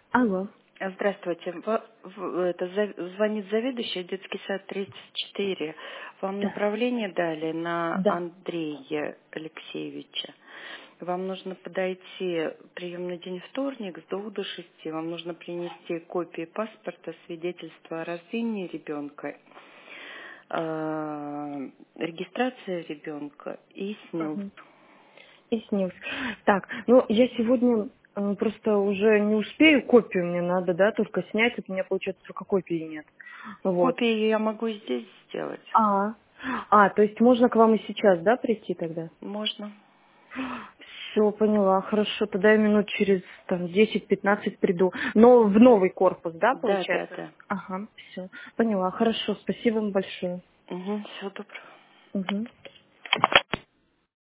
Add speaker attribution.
Speaker 1: Алло.
Speaker 2: Здравствуйте. Звонит заведующая, детский сад 34. Вам
Speaker 1: Да.
Speaker 2: направление дали на
Speaker 1: Да.
Speaker 2: Андрея Алексеевича. Вам нужно подойти приемный день вторник с 2 до 6. Вам нужно принести копии паспорта, свидетельство о рождении ребенка, регистрация ребенка и СНИЛС.
Speaker 1: Мгм. И снилс. Так, ну я сегодня просто уже не успею, копию мне надо, да, только снять, вот у меня, получается, только копии нет. Вот.
Speaker 2: Копии я могу и здесь сделать.
Speaker 1: А, то есть можно к вам и сейчас, да, прийти тогда?
Speaker 2: Можно.
Speaker 1: Все, поняла, хорошо, тогда я минут через там 10-15 приду. Но в новый корпус, да,
Speaker 2: Да, да,
Speaker 1: получается?
Speaker 2: да.
Speaker 1: Ага, все, поняла, хорошо, спасибо вам большое.
Speaker 2: Угу, всего доброго.
Speaker 1: Угу.